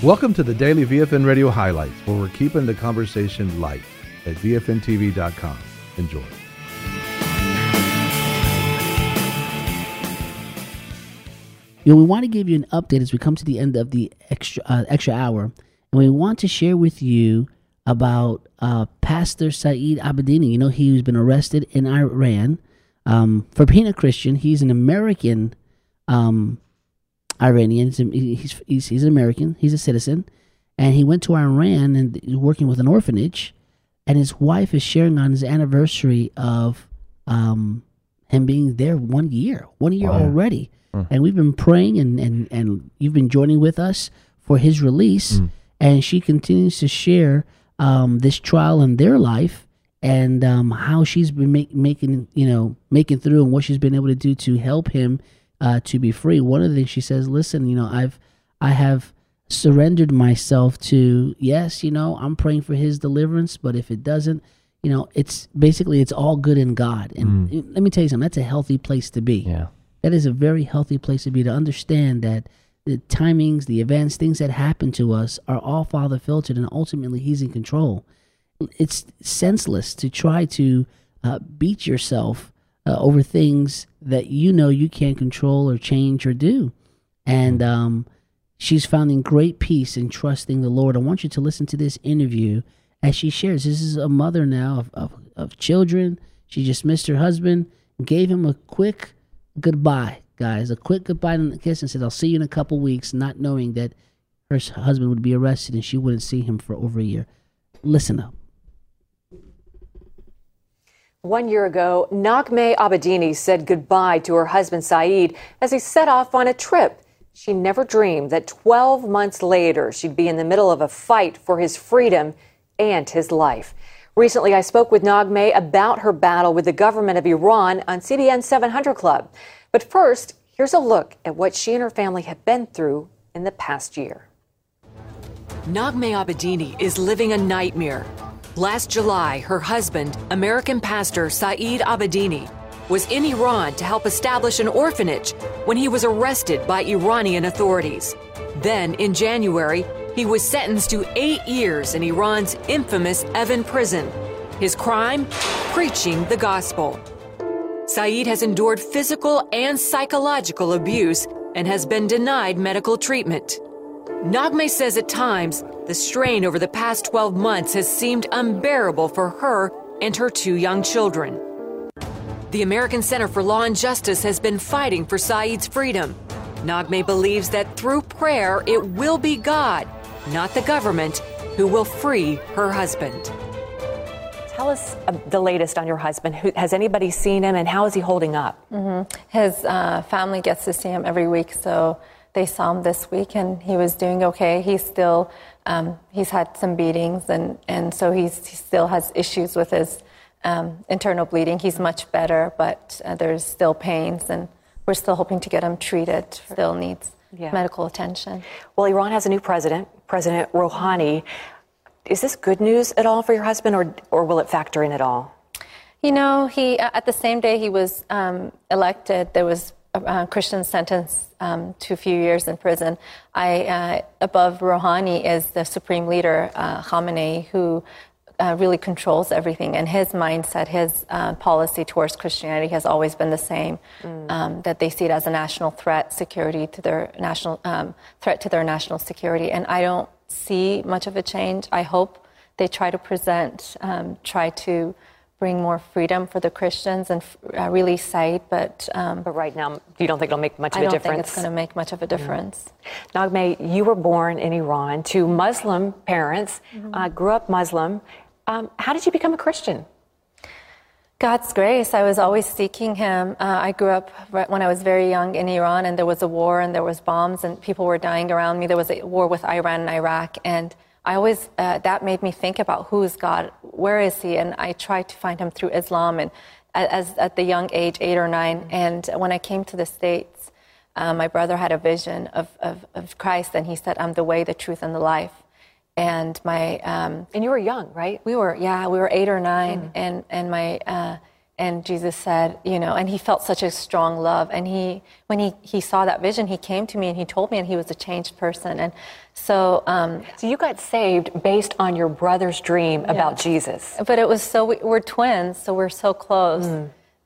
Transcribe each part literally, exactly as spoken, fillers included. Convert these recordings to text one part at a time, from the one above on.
Welcome to the Daily V F N Radio Highlights, where we're keeping the conversation light at V F N T V dot com. Enjoy. You know, we want to give you an update as we come to the end of the extra uh, extra hour, and we want to share with you about uh, Pastor Saeed Abedini. You know, he's been arrested in Iran um, for being a Christian. He's an American um, Iranian. He's, he's, he's, he's an American. He's a citizen. And he went to Iran and he's working with an orphanage. And his wife is sharing on his anniversary of um, him being there one year. One year wow. already. Mm. And we've been praying, and, and, and you've been joining with us for his release. Mm. And she continues to share um, this trial in their life and um, how she's been make, making, you know, making through and what she's been able to do to help him Uh, to be free. One of the things she says, listen, you know, I've, I have surrendered myself to, yes, you know, I'm praying for his deliverance, but if it doesn't, you know, it's basically, it's all good in God. And mm. let me tell you something, that's a healthy place to be. Yeah. That is a very healthy place to be, to understand that the timings, the events, things that happen to us are all Father filtered, and ultimately he's in control. It's senseless to try to uh, beat yourself Uh, over things that you know you can't control or change or do. And um, she's finding great peace in trusting the Lord. I want you to listen to this interview as she shares. This is a mother now of, of, of children. She just missed her husband, gave him a quick goodbye, guys, a quick goodbye and a kiss, and said, I'll see you in a couple weeks, not knowing that her husband would be arrested and she wouldn't see him for over a year. Listen up. One year ago, Naghmeh Abedini said goodbye to her husband Saeed as he set off on a trip. She never dreamed that twelve months later, she'd be in the middle of a fight for his freedom and his life. Recently, I spoke with Naghmeh about her battle with the government of Iran on C B N seven hundred Club. But first, here's a look at what she and her family have been through in the past year. Naghmeh Abedini is living a nightmare. Last July, her husband, American pastor Saeed Abedini, was in Iran to help establish an orphanage when he was arrested by Iranian authorities. Then, in January, he was sentenced to eight years in Iran's infamous Evin prison. His crime? Preaching the gospel. Saeed has endured physical and psychological abuse and has been denied medical treatment. Naghmeh says at times, the strain over the past twelve months has seemed unbearable for her and her two young children. The American Center for Law and Justice has been fighting for Saeed's freedom. Naghmeh believes that through prayer, it will be God, not the government, who will free her husband. Tell us uh, the latest on your husband. Who, has anybody seen him, and how is he holding up? Mm-hmm. His uh, family gets to see him every week, so they saw him this week, and he was doing okay. He's still, um, he's had some beatings, and, and so he's, he still has issues with his um, internal bleeding. He's much better, but uh, there's still pains, and we're still hoping to get him treated. Still needs yeah. medical attention. Well, Iran has a new president, President Rouhani. Is this good news at all for your husband, or, or will it factor in at all? You know, he at the same day he was um, elected, there was a Christian sentenced um, to a few years in prison. I uh, above Rouhani is the supreme leader, uh, Khamenei, who uh, really controls everything. And his mindset, his uh, policy towards Christianity has always been the same. Mm. Um, that they see it as a national threat, security to their national um, threat to their national security. And I don't see much of a change. I hope they try to present, um, try to. bring more freedom for the Christians and uh, release Saeed, but um, but right now you don't think it'll make much of a difference? I don't think it's going to make much of a difference. Mm-hmm. Naghmeh, you were born in Iran to Muslim parents, mm-hmm. uh, grew up Muslim. Um, how did you become a Christian? God's grace. I was always seeking Him. Uh, I grew up right when I was very young in Iran, and there was a war, and there was bombs, and people were dying around me. There was a war with Iran and Iraq, and I always, uh, that made me think about who is God, where is He? And I tried to find Him through Islam, and as at the young age, eight or nine. And when I came to the States, uh, my brother had a vision of, of, of Christ, and he said, I'm the way, the truth, and the life. And my... Um, and you were young, right? We were, yeah, we were eight or nine, mm. and, and my... Uh, And Jesus said, you know, and he felt such a strong love. And he, when he, he saw that vision, he came to me and he told me, and he was a changed person. And so, um, so you got saved based on your brother's dream yeah. about Jesus. But it was so, we, we're twins, so we're so close. Mm.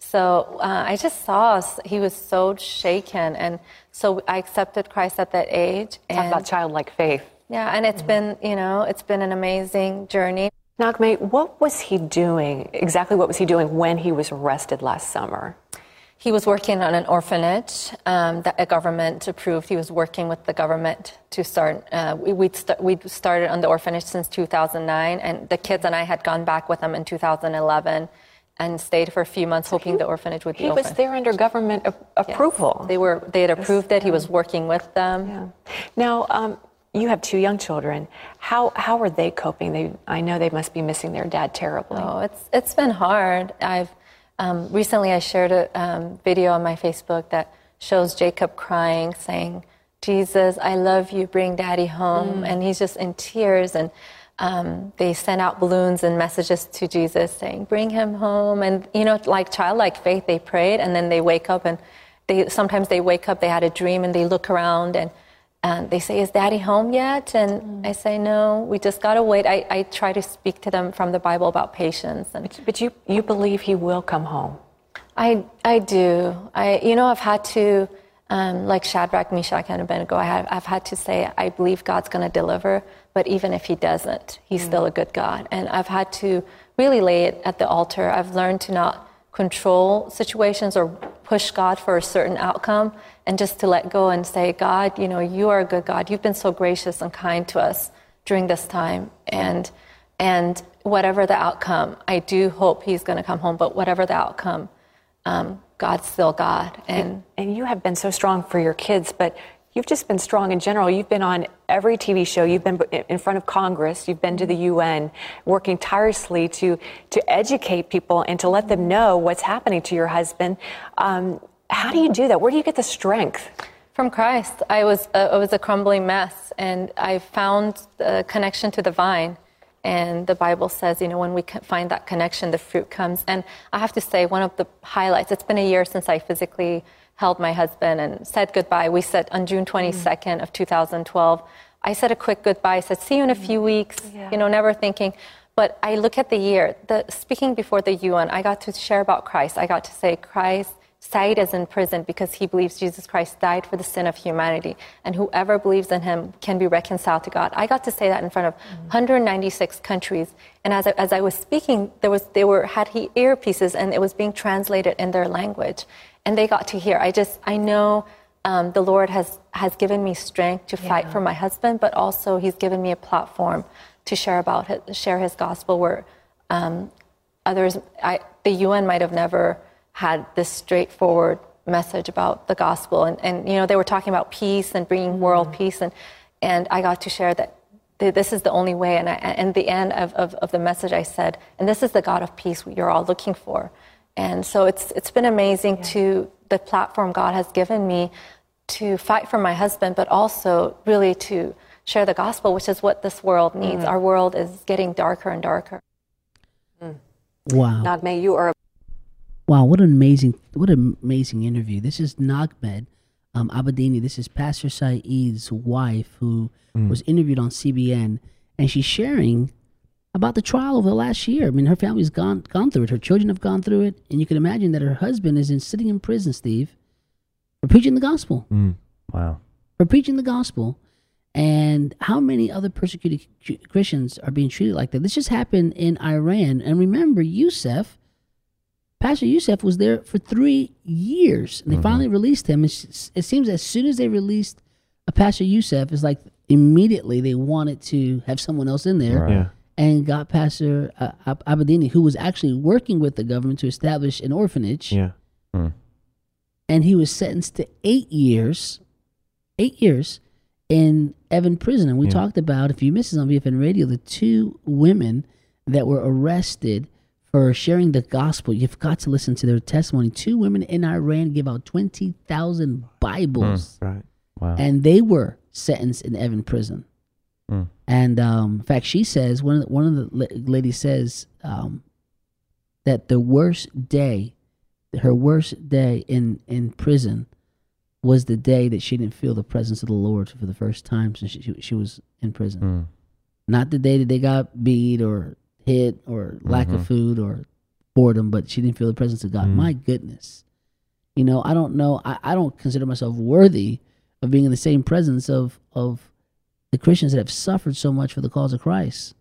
So uh, I just saw he was so shaken. And so I accepted Christ at that age. Talk and, about childlike faith. Yeah, and it's mm. been, you know, it's been an amazing journey. Naghmeh, what was he doing? Exactly what was he doing when he was arrested last summer? He was working on an orphanage um, that a government approved. He was working with the government to start. Uh, we, we'd, st- we'd started on the orphanage since two thousand nine, and the kids and I had gone back with him in two thousand eleven and stayed for a few months, hoping he, the orphanage would be he open. He was there under government a- approval. Yes. They were. They had approved it. He was working with them. Yeah. Now, um, you have two young children. How how are they coping? They I know they must be missing their dad terribly. Oh, it's it's been hard. I've um, recently I shared a um, video on my Facebook that shows Jacob crying, saying, "Jesus, I love you. Bring Daddy home." Mm. And he's just in tears. And um, they sent out balloons and messages to Jesus saying, "Bring him home." And you know, like childlike faith, they prayed, and then they wake up and they sometimes they wake up. They had a dream and they look around and. And they say, "Is Daddy home yet?" And mm. I say, "No, we just got to wait." I, I try to speak to them from the Bible about patience. And but, but you, you believe he will come home? I I do. I you know I've had to, um, like Shadrach, Meshach, and Abednego. I have I've had to say I believe God's going to deliver. But even if He doesn't, He's mm. still a good God. And I've had to really lay it at the altar. I've learned to not control situations or push God for a certain outcome, and just to let go and say, "God, you know, you are a good God. You've been so gracious and kind to us during this time. And and whatever the outcome, I do hope he's going to come home, but whatever the outcome, um, God's still God." And, and you have been so strong for your kids, but you've just been strong in general. You've been on every T V show. You've been in front of Congress. You've been to the U N, working tirelessly to to educate people and to let them know what's happening to your husband. Um, how do you do that? Where do you get the strength? From Christ. I was uh, I was a crumbling mess, and I found the connection to the vine. And the Bible says, you know, when we find that connection, the fruit comes. And I have to say, one of the highlights, it's been a year since I physically held my husband and said goodbye. We said on June twenty-second of two thousand twelve, I said a quick goodbye. I said, "See you in a few weeks," yeah. you know, never thinking. But I look at the year, the speaking before the U N, I got to share about Christ. I got to say, Christ, Saeed is in prison because he believes Jesus Christ died for the sin of humanity, and whoever believes in him can be reconciled to God. I got to say that in front of mm-hmm. one hundred ninety-six countries. And as I, as I was speaking, there was they were had he earpieces, and it was being translated in their language, and they got to hear. I just I know um, the Lord has has given me strength to yeah. fight for my husband, but also He's given me a platform to share about his, share His gospel, where um, others, I, the U N might have never had this straightforward message about the gospel. And, and, you know, they were talking about peace and bringing world mm-hmm. peace. And, and I got to share that th- this is the only way. And I, and the end of, of, of the message I said, and this is the God of peace you're all looking for. And so it's it's been amazing yeah. to the platform God has given me to fight for my husband, but also really to share the gospel, which is what this world needs. Mm-hmm. Our world is getting darker and darker. Mm. Wow. Naghmeh, you are a Wow, what an amazing, what an amazing interview. This is Naghmeh um, Abedini. This is Pastor Saeed's wife, who mm. was interviewed on C B N, and she's sharing about the trial over the last year. I mean, her family's gone gone through it. Her children have gone through it, and you can imagine that her husband is in sitting in prison, Steve, for preaching the gospel. Mm. Wow. For preaching the gospel. And how many other persecuted Christians are being treated like that? This just happened in Iran. And remember, Youssef, Pastor Youssef was there for three years. And they mm-hmm. finally released him. It's, it seems as soon as they released a Pastor Youssef, it's like immediately they wanted to have someone else in there. Right. Yeah. And got Pastor uh, Abedini, who was actually working with the government to establish an orphanage. Yeah. Mm. And he was sentenced to eight years, eight years in Evin prison. And we yeah. talked about, if you missed this on V F N Radio, the two women that were arrested for sharing the gospel. You've got to listen to their testimony. Two women in Iran give out twenty thousand Bibles. Mm, right. Wow. And they were sentenced in Evin prison. Mm. And um, in fact, she says, one of the, one of the la- ladies says, um, that the worst day, her worst day in, in prison was the day that she didn't feel the presence of the Lord for the first time since she, she, she was in prison. Mm. Not the day that they got beat or hit or lack Mm-hmm. of food or boredom, but she didn't feel the presence of God. Mm. My goodness. You know, I don't know. I, I don't consider myself worthy of being in the same presence of, of the Christians that have suffered so much for the cause of Christ.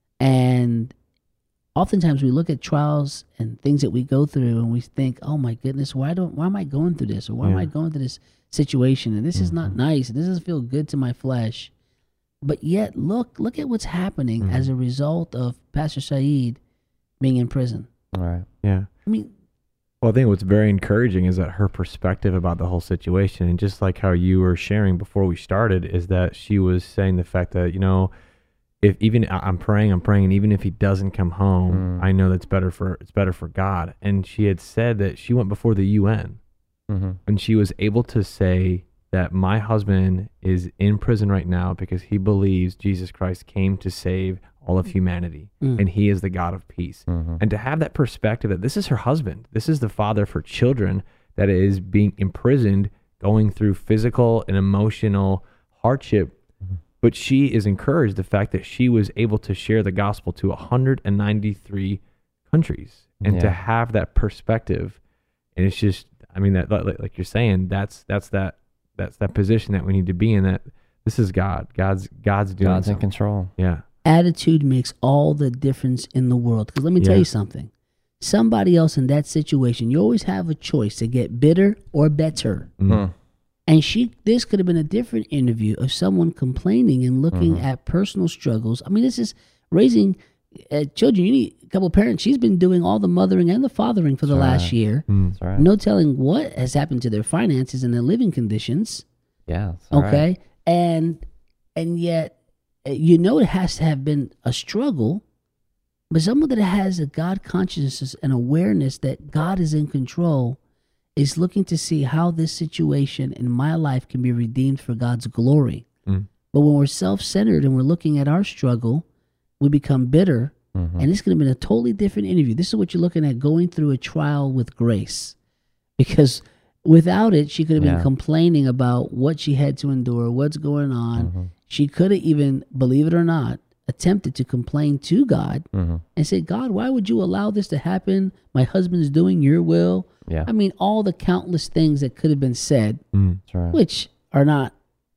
And oftentimes we look at trials and things that we go through and we think, oh my goodness, why don't why am I going through this? Or why am I Yeah. going through this situation? And this is not Mhm. nice. This doesn't feel good to my flesh. But yet look look at what's happening Mhm. as a result of Pastor Saeed being in prison. All right. Yeah. I mean, Well, I think what's very encouraging is that her perspective about the whole situation, and just like how you were sharing before we started, is that she was saying the fact that, you know, if even I- I'm praying, I'm praying, and even if he doesn't come home, Mm. I know that's better for it's better for God. And she had said that she went before the U N, Mm-hmm. and she was able to say that my husband is in prison right now because he believes Jesus Christ came to save all of humanity, Mm. and he is the God of peace. Mm-hmm. And to have that perspective that this is her husband, this is the father of her children that is being imprisoned, going through physical and emotional hardship. Mhm. But she is encouraged the fact that she was able to share the gospel to one hundred ninety-three countries, and to Yeah. have that perspective. And it's just, I mean, that like, like you're saying, that's that's that that's that position that we need to be in. That this is God, God's God's doing God's in something. control. Yeah. attitude makes all the difference in the world. Because let me tell Yeah. you something. Somebody else in that situation, you always have a choice to get bitter or better. Mm. And she, this could have been a different interview of someone complaining and looking Mhm. at personal struggles. I mean, this is raising uh, children. You need a couple of parents. She's been doing all the mothering and the fathering for the That's last right. year. Mm. That's right. No telling what has happened to their finances and their living conditions. Yeah. That's all Okay. right. And, and yet, uh, you know, it has to have been a struggle, but someone that has a God consciousness and awareness that God is in control is looking to see how this situation in my life can be redeemed for God's glory. Mm. But when we're self-centered and we're looking at our struggle, we become bitter. Mhm. And this could have been a totally different interview. This is what you're looking at, going through a trial with grace. Because without it, she could have been Yeah. complaining about what she had to endure, what's going on. Mhm. She could have even, believe it or not, attempted to complain to God Mhm. and say, God, why would you allow this to happen? My husband's doing your will. Yeah. I mean, all the countless things that could have been said, Mm. That's right. which are not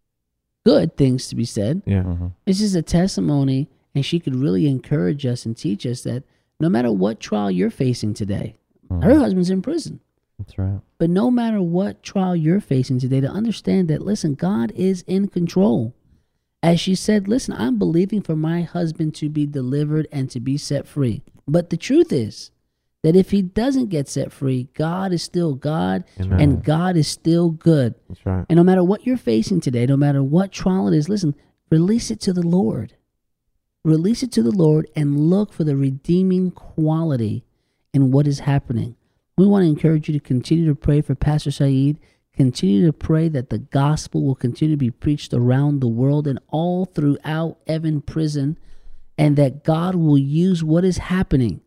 good things to be said. Yeah. Mhm. This is a testimony, and she could really encourage us and teach us that no matter what trial you're facing today, Mhm. her husband's in prison. That's right. But no matter what trial you're facing today, to understand that, listen, God is in control. As she said, listen, I'm believing for my husband to be delivered and to be set free. But the truth is that if he doesn't get set free, God is still God, Amen. and God is still good. That's right. And no matter what you're facing today, no matter what trial it is, listen, release it to the Lord. Release it to the Lord and look for the redeeming quality in what is happening. We want to encourage you to continue to pray for Pastor Saeed. Continue to pray that the gospel will continue to be preached around the world and all throughout Evan Prison, and that God will use what is happening.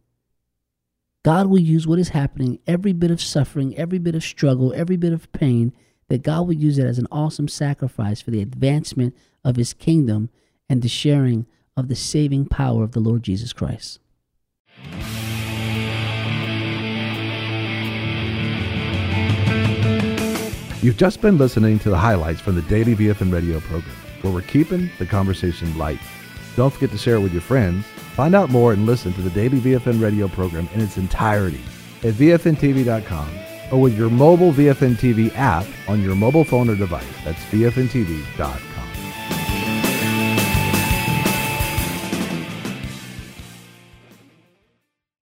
God will use what is happening, every bit of suffering, every bit of struggle, every bit of pain, that God will use it as an awesome sacrifice for the advancement of his kingdom and the sharing of the saving power of the Lord Jesus Christ. You've just been listening to the highlights from the Daily V F N Radio program, where we're keeping the conversation light. Don't forget to share it with your friends. Find out more and listen to the Daily V F N Radio program in its entirety at V F N T V dot com or with your mobile V F N T V app on your mobile phone or device. That's V F N T V dot com.